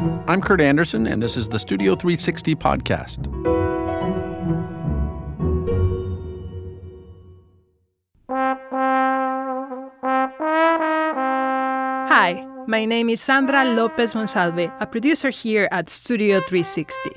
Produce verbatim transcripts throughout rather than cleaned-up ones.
I'm Kurt Anderson, and this is the Studio three sixty podcast. Hi, my name is Sandra Lopez Monsalve, a producer here at Studio three sixty.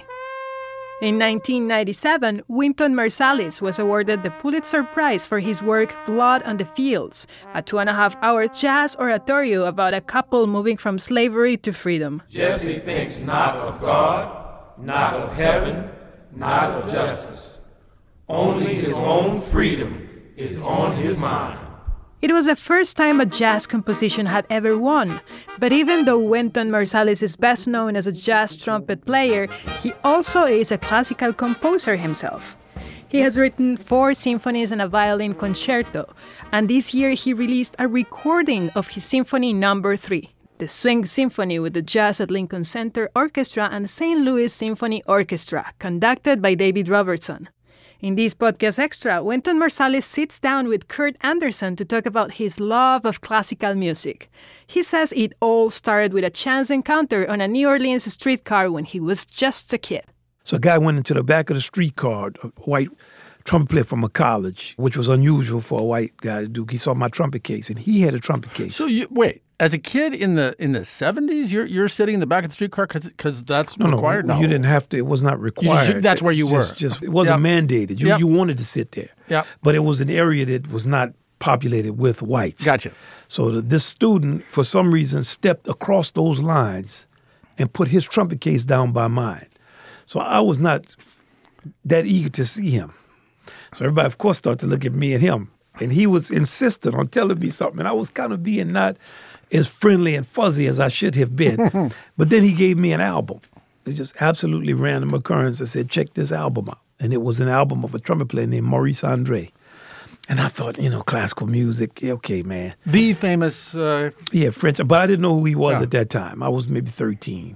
In nineteen ninety-seven, Wynton Marsalis was awarded the Pulitzer Prize for his work Blood on the Fields, a two-and-a-half-hour jazz oratorio about a couple moving from slavery to freedom. Jesse thinks not of God, not of heaven, not of justice. Only his own freedom is on his mind. It was the first time a jazz composition had ever won, but even though Wynton Marsalis is best known as a jazz trumpet player, he also is a classical composer himself. He has written four symphonies and a violin concerto, and this year he released a recording of his Symphony Number three, the Swing Symphony with the Jazz at Lincoln Center Orchestra and the Saint Louis Symphony Orchestra, conducted by David Robertson. In this podcast extra, Wynton Marsalis sits down with Kurt Anderson to talk about his love of classical music. He says it all started with a chance encounter on a New Orleans streetcar when he was just a kid. So a guy went into the back of the streetcar, a white trumpet player from a college, which was unusual for a white guy to do. He saw my trumpet case, and he had a trumpet case. So you wait, as a kid in the in the seventies, you're you're sitting in the back of the streetcar because that's no, required. No, no, you didn't have to. It was not required. You, that's where you it's were. Just, just, it wasn't yep. mandated. You yep. you wanted to sit there. Yep. But it was an area that was not populated with whites. Gotcha. So the, this student, for some reason, stepped across those lines and put his trumpet case down by mine. So I was not that eager to see him. So everybody, of course, started to look at me and him. And he was insistent on telling me something. And I was kind of being not as friendly and fuzzy as I should have been. But then he gave me an album. It just absolutely random occurrence. I said, check this album out. And it was an album of a trumpet player named Maurice Andre. And I thought, you know, classical music, okay, man. The famous... Uh... Yeah, French. But I didn't know who he was yeah. at that time. I was maybe thirteen.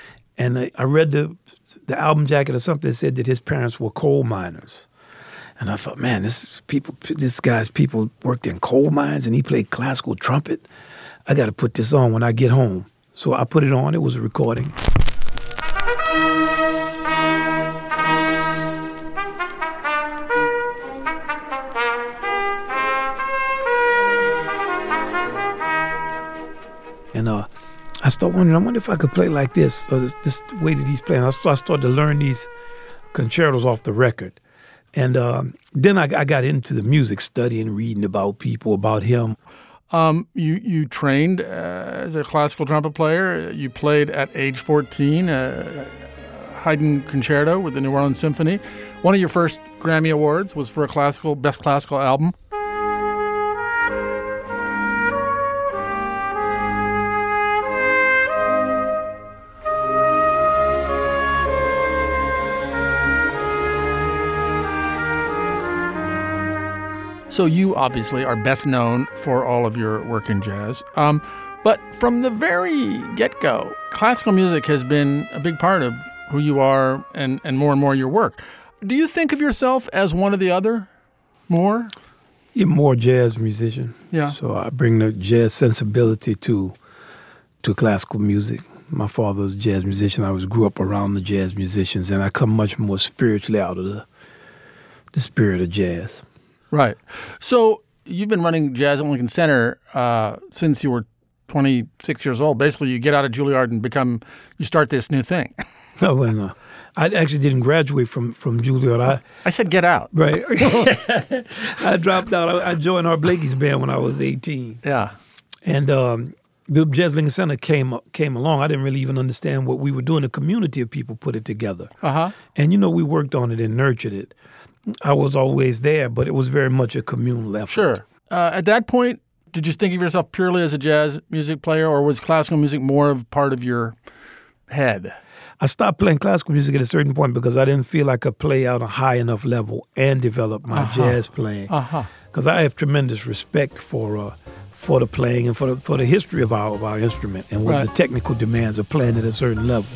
And I, I read the, the album jacket or something that said that his parents were coal miners. And I thought, man, this people, this guy's people worked in coal mines and he played classical trumpet. I got to put this on when I get home. So I put it on. It was a recording. And uh, I started wondering, I wonder if I could play like this, or this, this way that he's playing. I started to learn these concertos off the record. And um, then I, I got into the music, studying, reading about people, about him. Um, you you trained uh, as a classical trumpet player. You played at age fourteen, uh, Haydn Concerto with the New Orleans Symphony. One of your first Grammy Awards was for a classical, best classical album. So you obviously are best known for all of your work in jazz. Um, but from the very get-go, classical music has been a big part of who you are and, and more and more your work. Do you think of yourself as one or the other more? You're more jazz musician. Yeah. So I bring the jazz sensibility to to classical music. My father was a jazz musician. I was grew up around the jazz musicians, and I come much more spiritually out of the the spirit of jazz. Right. So you've been running Jazz at Lincoln Center uh, since you were twenty-six years old. Basically, you get out of Juilliard and become, you start this new thing. Oh, well, no. I actually didn't graduate from, from Juilliard. I, I said get out. Right. I dropped out. I, I joined Art Blakey's band when I was eighteen. Yeah. And um, the Jazz Lincoln Center came came along. I didn't really even understand what we were doing. A community of people put it together. Uh-huh. And, you know, we worked on it and nurtured it. I was always there, but it was very much a communal effort. Sure. Uh, at that point, did you think of yourself purely as a jazz music player, or was classical music more of part of your head? I stopped playing classical music at a certain point because I didn't feel I could play out a high enough level and develop my uh-huh. jazz playing. Uh-huh. Because I have tremendous respect for uh, for the playing and for the, for the history of our, of our instrument and what right. the technical demands of playing at a certain level.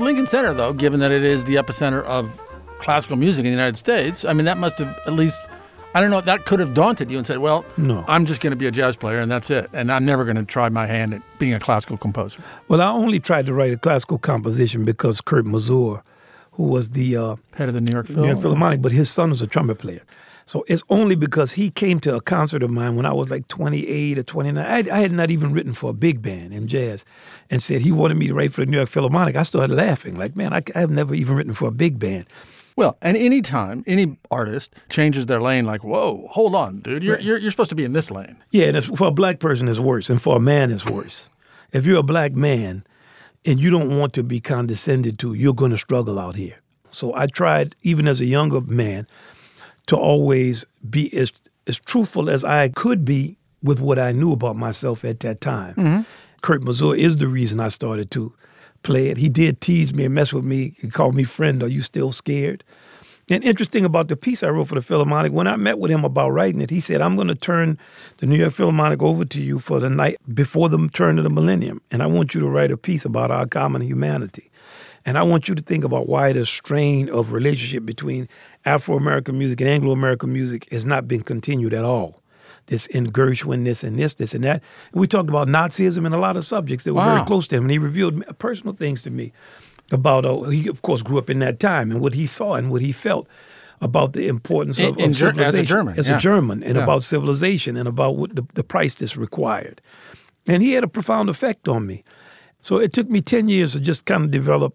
Lincoln Center, though, given that it is the epicenter of classical music in the United States, I mean, that must have at least, I don't know, that could have daunted you and said, well, no. I'm just going to be a jazz player and that's it. And I'm never going to try my hand at being a classical composer. Well, I only tried to write a classical composition because Kurt Masur, who was the uh, head of the New York Phil. New York Philharmonic, but his son was a trumpet player. So it's only because he came to a concert of mine when I was like twenty-eight or twenty-nine. I, I had not even written for a big band in jazz, and said he wanted me to write for the New York Philharmonic. I started laughing, like, man, I, I have never even written for a big band. Well, and any time any artist changes their lane, like, whoa, hold on, dude, you're, Right. you're, you're supposed to be in this lane. Yeah, and if, for a black person, it's worse, and for a man, it's worse. If you're a black man and you don't want to be condescended to, you're going to struggle out here. So I tried, even as a younger man, to always be as, as truthful as I could be with what I knew about myself at that time. Mm-hmm. Kurt Masur is the reason I started to play it. He did tease me and mess with me. He called me friend. Are you still scared? And interesting about the piece I wrote for the Philharmonic, when I met with him about writing it, he said, I'm going to turn the New York Philharmonic over to you for the night before the turn of the millennium. And I want you to write a piece about our common humanity. And I want you to think about why the strain of relationship between Afro-American music and Anglo-American music has not been continued at all. This in Gershwin, this and this, this and that. And we talked about Nazism and a lot of subjects that were Wow. very close to him. And he revealed personal things to me about, uh, he of course grew up in that time and what he saw and what he felt about the importance of, In- in of Ger- civilization. as a German, As yeah. a German, and Yeah. about civilization and about what the, the price that's required. And he had a profound effect on me. So it took me ten years to just kind of develop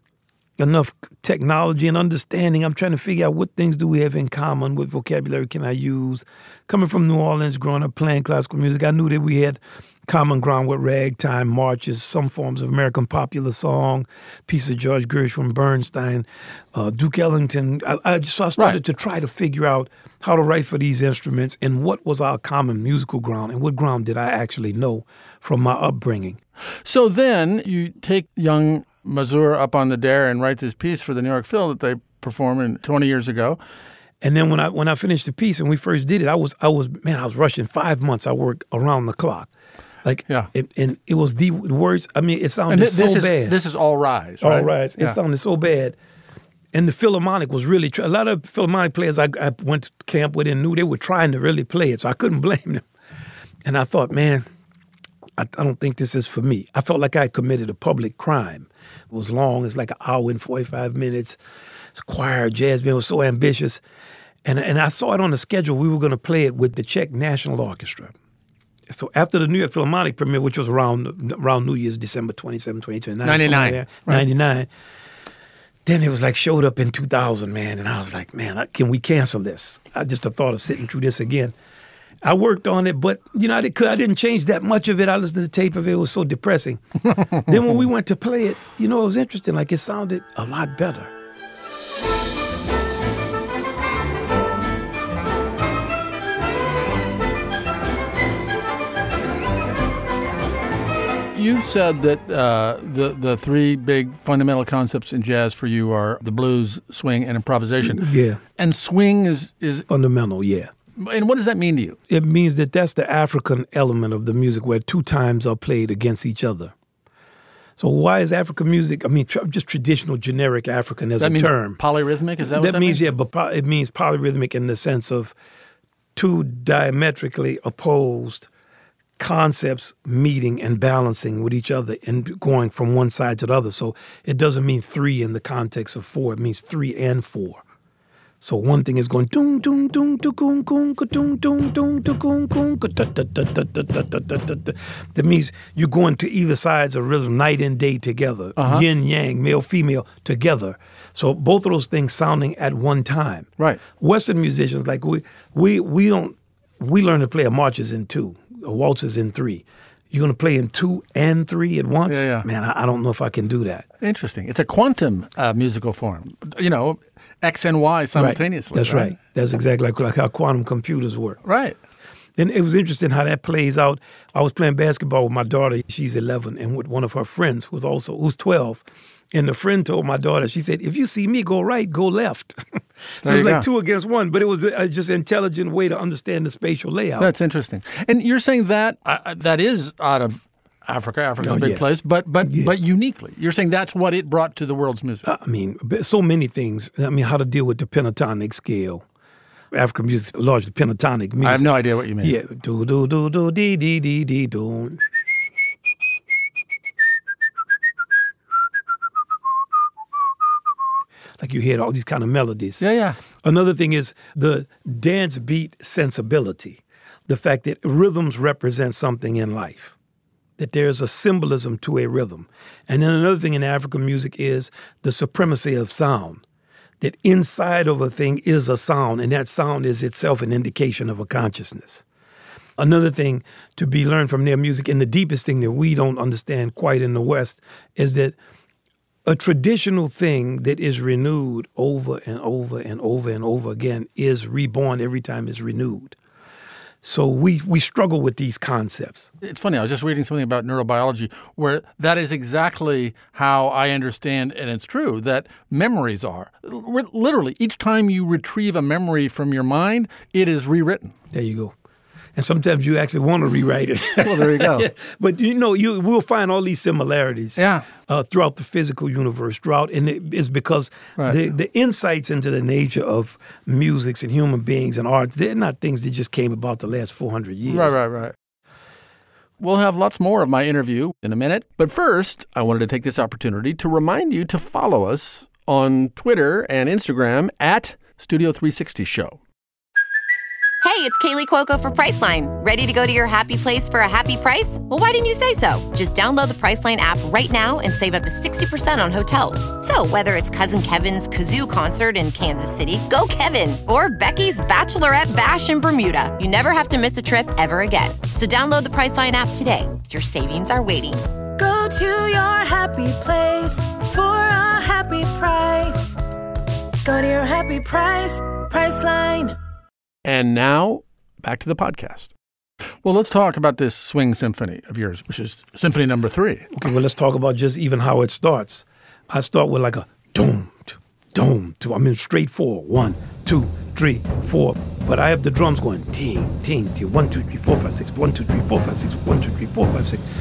enough technology and understanding. I'm trying to figure out what things do we have in common, what vocabulary can I use. Coming from New Orleans, growing up playing classical music, I knew that we had common ground with ragtime, marches, some forms of American popular song, piece of George Gershwin, Bernstein, uh, Duke Ellington. I, I, so I started Right. to try to figure out how to write for these instruments and what was our common musical ground and what ground did I actually know from my upbringing. So then you take young Masur up on the dare and write this piece for the New York Phil that they performed in twenty years ago. And then when I when I finished the piece and we first did it, I was I was man, I was rushing five months. I worked around the clock, like Yeah. it, and it was the words. I mean, it sounded And thi- this so is bad. this is All Rise, All right? right, it Yeah. sounded so bad. And the Philharmonic was really try- a lot of Philharmonic players I, I went to camp with and knew they were trying to really play it, so I couldn't blame them. And I thought, man, I, I don't think this is for me. I felt like I had committed a public crime. It was long. It's like an hour and forty-five minutes. It's choir, jazz band was so ambitious. And, and I saw it on the schedule. We were going to play it with the Czech National Orchestra. So after the New York Philharmonic premiere, which was around around New Year's, December twenty-seventh, twenty twenty-nine. ninety-nine. Right. Right. ninety-nine. Then it was like showed up in two thousand, man. And I was like, man, I- can we cancel this? I just the thought of sitting through this again. I worked on it, but, you know, I, did, I didn't change that much of it. I listened to the tape of it. It was so depressing. Then when we went to play it, you know, it was interesting. Like, it sounded a lot better. You said that uh, the the three big fundamental concepts in jazz for you are the blues, swing, and improvisation. Yeah. And swing is is Fundamental, yeah. and what does that mean to you? It means that that's the African element of the music where two times are played against each other. So why is African music, I mean, tr- just traditional generic African as That a means term. polyrhythmic. Is that what that means, means? yeah, but po- it means polyrhythmic in the sense of two diametrically opposed concepts meeting and balancing with each other and going from one side to the other. So it doesn't mean three in the context of four. It means three and four. So one thing is going doom doom doom doom doom doom doom doom doom doom doom. That means you're going to either sides of rhythm, night and day together, Uh-huh. yin yang, male female together. So both of those things sounding at one time. Right. Western musicians, like we we we don't we learn to play a marches in two, a waltzes in three. You're going to play in two and three at once? Yeah, yeah. Man, I, I don't know if I can do that. Interesting. It's a quantum uh, musical form. You know, X and Y simultaneously. Right. That's right. That's exactly like, like how quantum computers work. Right. And it was interesting how that plays out. I was playing basketball with my daughter. She's eleven, and with one of her friends who's also who's twelve. And the friend told my daughter, she said, "If you see me go right, go left." So There it was you like go. two against one, but it was a, a just intelligent way to understand the spatial layout. That's interesting. And you're saying that uh, that is out of Africa. Africa's Oh, a big yeah. place, but but Yeah. but uniquely. You're saying that's what it brought to the world's music. I mean, so many things. I mean, how to deal with the pentatonic scale. African music, largely pentatonic music. I have no idea what you mean. Yeah, do do do do dee dee dee dee do. Like you hear all these kind of melodies. Yeah, yeah. Another thing is the dance beat sensibility, the fact that rhythms represent something in life, that there's a symbolism to a rhythm. And then another thing in African music is the supremacy of sound, that inside of a thing is a sound, and that sound is itself an indication of a consciousness. Another thing to be learned from their music, and the deepest thing that we don't understand quite in the West, is that a traditional thing that is renewed over and over and over and over again is reborn every time it's renewed. So we we struggle with these concepts. It's funny, I was just reading something about neurobiology where that is exactly how I understand, and it's true, that memories are. Literally, each time you retrieve a memory from your mind, it is rewritten. There you go. And sometimes you actually want to rewrite it. Well, there you go. But, you know, you will find all these similarities Yeah. uh, throughout the physical universe, throughout, and it is because Right. the, the insights into the nature of musics and human beings and arts, they're not things that just came about the last four hundred years. Right, right, right. We'll have lots more of my interview in a minute. But first, I wanted to take this opportunity to remind you to follow us on Twitter and Instagram at Studio three sixty Show. Hey, it's Kaylee Cuoco for Priceline. Ready to go to your happy place for a happy price? Well, why didn't you say so? Just download the Priceline app right now and save up to sixty percent on hotels. So whether it's Cousin Kevin's Kazoo Concert in Kansas City, go Kevin, or Becky's Bachelorette Bash in Bermuda, you never have to miss a trip ever again. So download the Priceline app today. Your savings are waiting. Go to your happy place for a happy price. Go to your happy price, Priceline. And now, back to the podcast. Well, let's talk about this swing symphony of yours, which is symphony number three. Okay, well, let's talk about just even how it starts. I start with like a doom, doom, two. I mean, straight forward. One, two, three, four. But I have the drums going ting, ting, ting. One, two, three, four, five, six. One, two, three, four, five, six. One, two, three, four, five, six.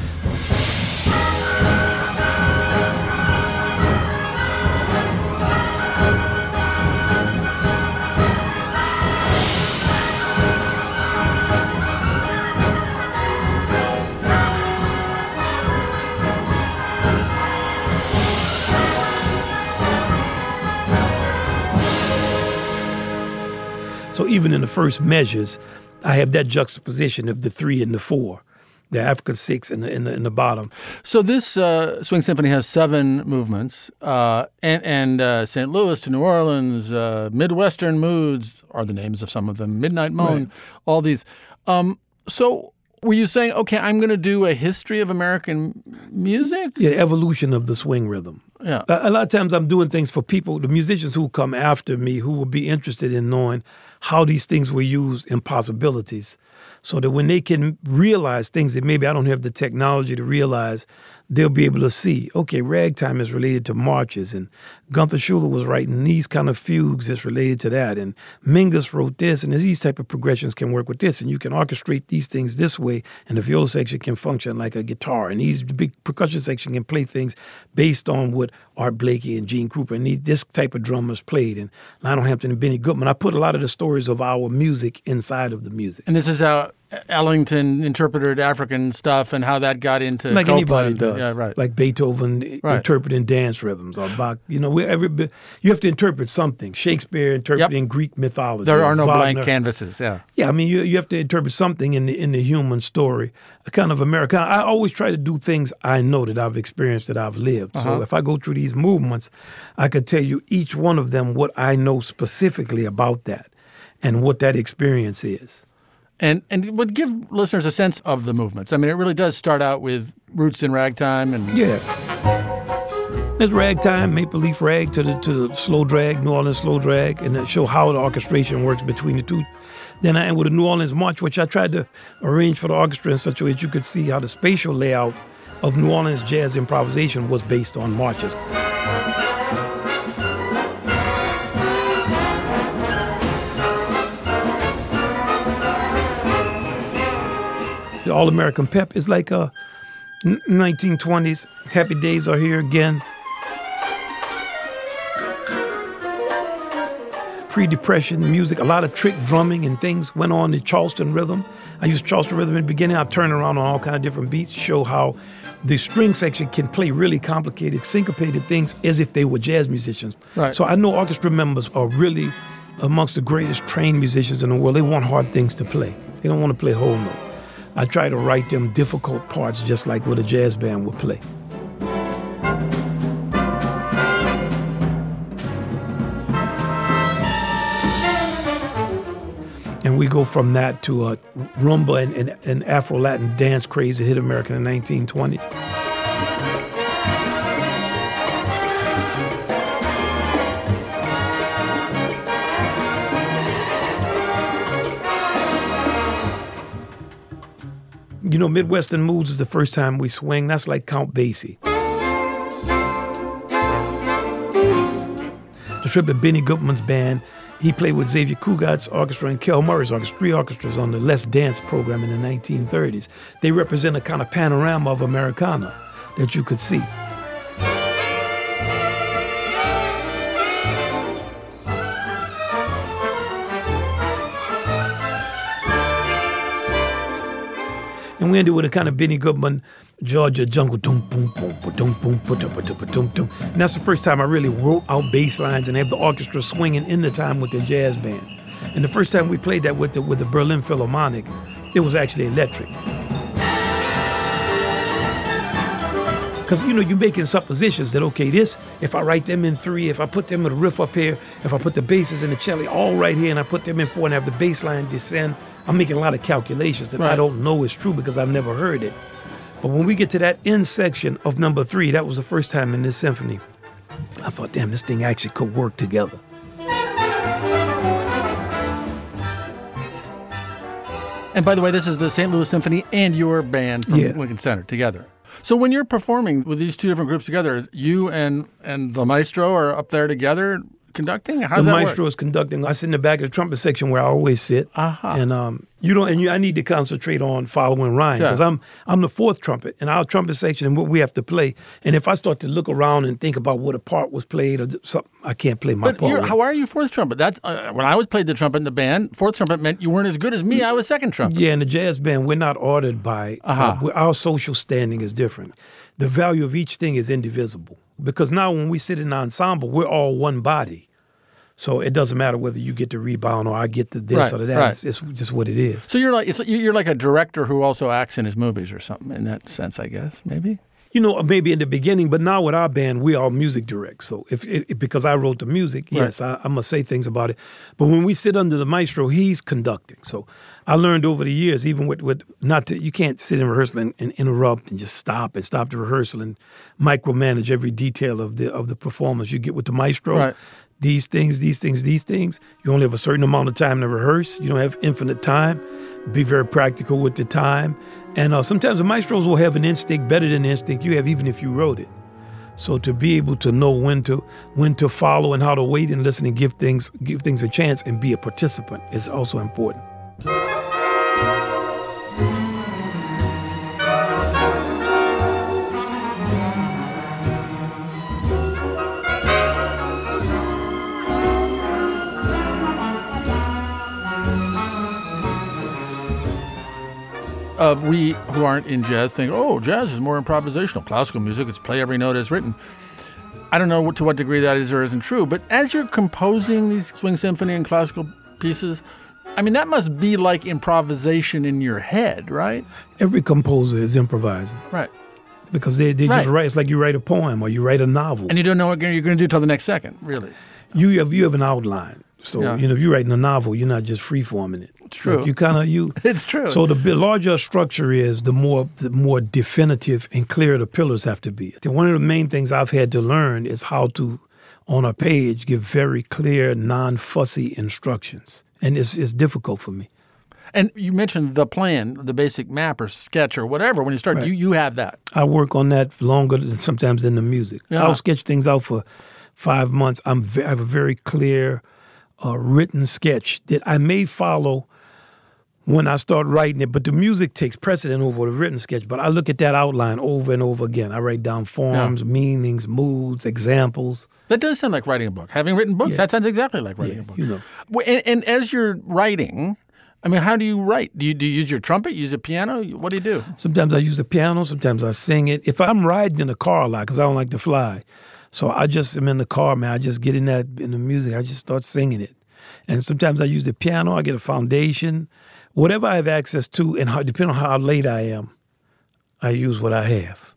So even in the first measures, I have that juxtaposition of the three and the four, the African six in the in the, in the bottom. So this uh, swing symphony has seven movements, uh, and, and uh, Saint Louis to New Orleans, uh, Midwestern Moods are the names of some of them, Midnight Moan, Right. all these. Um, so were you saying, okay, I'm going to do a history of American music? Yeah, evolution of the swing rhythm. Yeah. A, a lot of times I'm doing things for people, the musicians who come after me, who will be interested in knowing how these things were used in possibilities, so that when they can realize things that maybe I don't have the technology to realize, they'll be able to see, okay, ragtime is related to marches, and Gunther Schuller was writing these kind of fugues that's related to that, and Mingus wrote this, and these type of progressions can work with this, and you can orchestrate these things this way, and the viola section can function like a guitar, and these the big percussion section can play things based on what Art Blakey and Gene Krupa and these, this type of drummers played, and Lionel Hampton and Benny Goodman. I put a lot of the stories of our music inside of the music. And this is how Ellington interpreted African stuff and how that got into Like anybody Copland. does, Yeah, right. like Beethoven Right. interpreting dance rhythms, or Bach. You know, we every bit- you have to interpret something. Shakespeare interpreting Greek mythology. There are no Wagner. blank canvases, yeah. Yeah, I mean, you you have to interpret something in the in the human story, a kind of American. I always try to do things I know that I've experienced, that I've lived. So Uh-huh. if I go through these movements, I could tell you each one of them what I know specifically about that, and what that experience is. And and it would give listeners a sense of the movements. I mean, it really does start out with roots in ragtime and Yeah. There's ragtime, maple leaf rag to the to the slow drag, New Orleans slow drag, and that show how the orchestration works between the two. Then I end with a New Orleans march, which I tried to arrange for the orchestra in such a way that you could see how the spatial layout of New Orleans jazz improvisation was based on marches. The All-American Pep is like a N- nineteen twenties, Happy Days Are Here Again. Pre-Depression music, a lot of trick drumming and things went on in Charleston rhythm. I used Charleston rhythm in the beginning. I turned around on all kind of different beats, show how the string section can play really complicated, syncopated things as if they were jazz musicians. Right. So I know orchestra members are really amongst the greatest trained musicians in the world. They want hard things to play. They don't want to play whole note. I try to write them difficult parts just like what a jazz band would play. And we go from that to a rumba and, and, and Afro-Latin dance craze that hit America in the nineteen twenties. You know, Midwestern Moods is the first time we swing. That's like Count Basie. The trip of Benny Goodman's band. He played with Xavier Cugat's orchestra and Kel Murray's orchestra, three orchestras on the Let's Dance program in the nineteen thirties. They represent a kind of panorama of Americana that you could see. And we ended with a kind of Benny Goodman, Georgia jungle, boom, boom, boom, boom, boom, boom, boom. And that's the first time I really wrote out bass lines and had the orchestra swinging in the time with the jazz band. And the first time we played that with the, with the Berlin Philharmonic, it was actually electric. Because, you know, you're making suppositions that, okay, this, if I write them in three, if I put them with a riff up here, if I put the basses and the cello all right here and I put them in four and have the bass line descend, I'm making a lot of calculations that right. I don't know is true because I've never heard it. But when we get to that end section of number three, that was the first time in this symphony, I thought, damn, this thing actually could work together. And by the way, this is the Saint Louis Symphony and your band from yeah. Lincoln Center together. So when you're performing with these two different groups together, you and, and the maestro are up there together conducting? How does the that maestro work? is conducting. I sit in the back of the trumpet section where I always sit, uh-huh. and um, you don't. And you, I need to concentrate on following Ryan because yeah. I'm I'm the fourth trumpet in our trumpet section and what we have to play. And if I start to look around and think about what a part was played or something, I can't play my but part. You're, how are you fourth trumpet? That's uh, when I was played the trumpet in the band. Fourth trumpet meant you weren't as good as me. I was second trumpet. Yeah, in the jazz band, we're not ordered by. Uh-huh. Uh, our social standing is different. The value of each thing is indivisible because now when we sit in an ensemble, we're all one body. So it doesn't matter whether you get the rebound or I get the this right, or the that. Right. It's, it's just what it is. So you're like it's, you're like a director who also acts in his movies or something in that sense, I guess, maybe? You know, maybe in the beginning, but now with our band, we are music direct. So if, if because I wrote the music, right. yes, I, I must say things about it. But when we sit under the maestro, he's conducting. So I learned over the years, even with, with not to, you can't sit in rehearsal and, and interrupt and just stop and stop the rehearsal and micromanage every detail of the of the performance. You get with the maestro. Right. These things, these things, these things. You only have a certain amount of time to rehearse. You don't have infinite time. Be very practical with the time. And uh, sometimes the maestros will have an instinct better than the instinct you have, even if you wrote it. So to be able to know when to when to follow and how to wait and listen and give things give things a chance and be a participant is also important. Uh, we who aren't in jazz think, oh, jazz is more improvisational. Classical music, it's play every note as written. I don't know what, to what degree that is or isn't true, but as you're composing these swing symphony and classical pieces, I mean, that must be like improvisation in your head, right? Every composer is improvising. Right. Because they, they right. just write, it's like you write a poem or you write a novel. And you don't know what you're going to do till the next second, really. You have you have an outline. So, yeah. you know, if you're writing a novel, you're not just free-forming it. It's true. Like you kind of, you... It's true. So the larger a structure is, the more the more definitive and clear the pillars have to be. One of the main things I've had to learn is how to, on a page, give very clear, non-fussy instructions. And it's, it's difficult for me. And you mentioned the plan, the basic map or sketch or whatever. When you start, right. you, you have that. I work on that longer than sometimes than the music. Yeah. I'll sketch things out for five months. I'm ve- I have a very clear... a written sketch that I may follow when I start writing it, but the music takes precedent over the written sketch. But I look at that outline over and over again. I write down forms, yeah. meanings, moods, examples. That does sound like writing a book. Having written books, yeah. that sounds exactly like writing yeah, a book. You know. And, and as you're writing, I mean, how do you write? Do you, do you use your trumpet, use a piano? What do you do? Sometimes I use the piano, sometimes I sing it. If I'm riding in the car a lot, because I don't like to fly, so I just am in the car, man. I just get in that in the music. I just start singing it. And sometimes I use the piano. I get a foundation. Whatever I have access to, and how, depending on how late I am, I use what I have.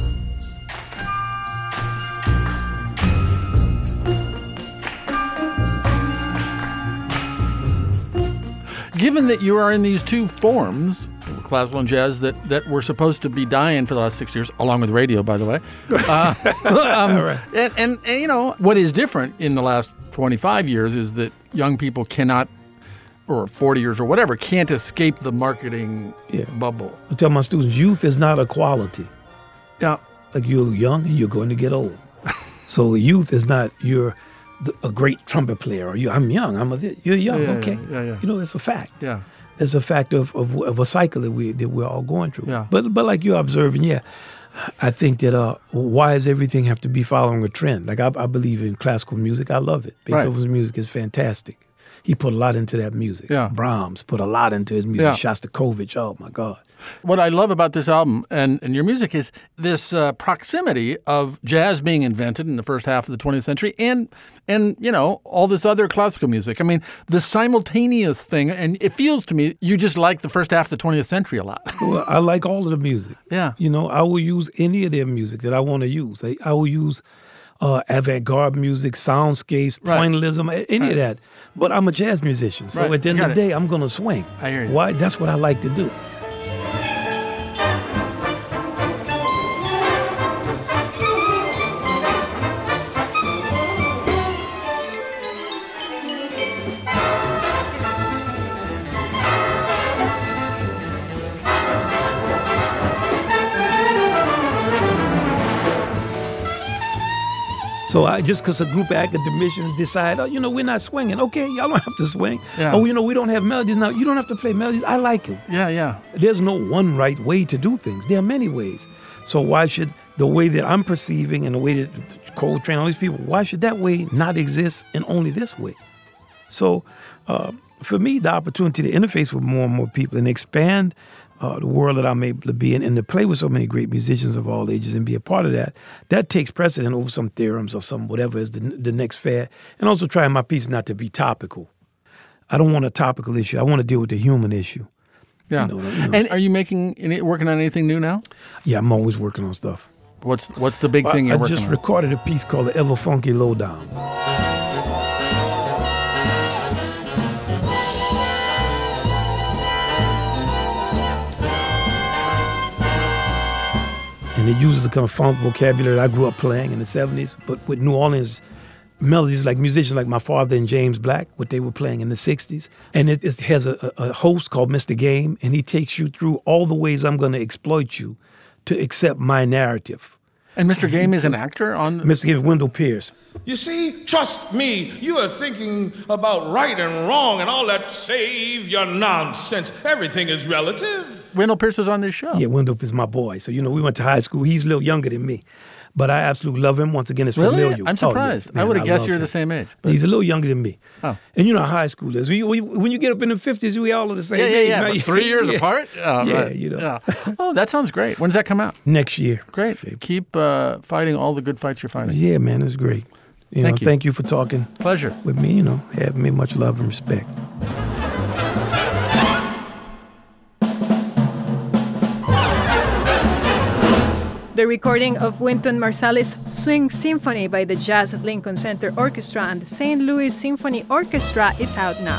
Given that you are in these two forms, classical and jazz, that, that were supposed to be dying for the last six years, along with radio, by the way, uh, um, right. and, and, and, you know, what is different in the last twenty-five years is that young people cannot, or forty years or whatever, can't escape the marketing yeah. bubble. I tell my students, youth is not a quality. Yeah. Like you're young and you're going to get old. So youth is not you're a great trumpet player, or you, I'm young, I'm a, you're young, yeah, okay. Yeah, yeah, yeah. You know, it's a fact. Yeah. It's a fact of, of, of a cycle that, we, that we're all going through. Yeah. But but like you're observing, yeah, I think that uh, why does everything have to be following a trend? Like I, I believe in classical music. I love it. Beethoven's right. music is fantastic. He put a lot into that music. Yeah. Brahms put a lot into his music. Yeah. Shostakovich, oh my God. What I love about this album and, and your music is this uh, proximity of jazz being invented in the first half of the twentieth century and, and you know, all this other classical music. I mean, the simultaneous thing, and it feels to me you just like the first half of the twentieth century a lot. Well, I like all of the music. Yeah. You know, I will use any of their music that I want to use. I, I will use uh, avant-garde music, soundscapes, right. pointillism, any right. of that. But I'm a jazz musician, so right. at the end of the it. day, I'm going to swing. I hear you. Why? That's what I like to do. So I, just because a group of academicians decide, oh, you know, we're not swinging. Okay, y'all don't have to swing. Yeah. Oh, you know, we don't have melodies now. You don't have to play melodies. I like it. Yeah, yeah. There's no one right way to do things. There are many ways. So why should the way that I'm perceiving and the way that Coltrane, all these people, why should that way not exist and only this way? So uh, for me, the opportunity to interface with more and more people and expand Uh, the world that I'm able to be in, and to play with so many great musicians of all ages and be a part of that, that takes precedent over some theorems or some whatever is the, the next fad. And also trying my piece not to be topical. I don't want a topical issue. I want to deal with the human issue. Yeah. You know, you know. And are you making any, working on anything new now? Yeah, I'm always working on stuff. What's what's the big thing I, you're I working on? I just recorded a piece called The Ever Funky Lowdown. And it uses the kind of funk vocabulary that I grew up playing in the seventies, but with New Orleans melodies, like musicians like my father and James Black, what they were playing in the sixties. And it, it has a, a host called Mister Game, and he takes you through all the ways I'm going to exploit you to accept my narrative. And Mister Game is an actor on... Mister Game is Wendell Pierce. You see, trust me, you are thinking about right and wrong and all that savior nonsense. Everything is relative. Wendell Pierce was on this show. Yeah, Wendell is my boy. So, you know, we went to high school. He's a little younger than me. But I absolutely love him. Once again, it's really? familiar. I'm surprised. Oh, yeah. Man, I would have guessed love you're him. the same age. But... He's a little younger than me. Oh. And you know how high school is. We, we, when you get up in the fifties, we all are the same yeah, yeah, age. Yeah, right? But three years yeah. apart? Oh, yeah, right. you know. Yeah. Oh, that sounds great. When does that come out? Next year. Great. Keep uh, fighting all the good fights you're fighting. Yeah, man, it's great. You thank know, you. Thank you for talking. Pleasure. With me, you know, having me much love and respect. The recording of Wynton Marsalis's Swing Symphony by the Jazz at Lincoln Center Orchestra and the Saint Louis Symphony Orchestra is out now.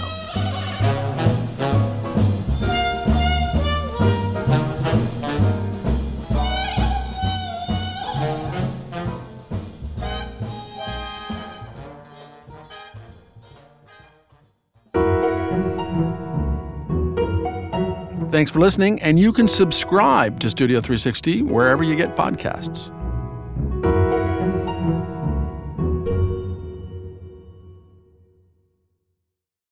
Thanks for listening, and you can subscribe to Studio three sixty wherever you get podcasts.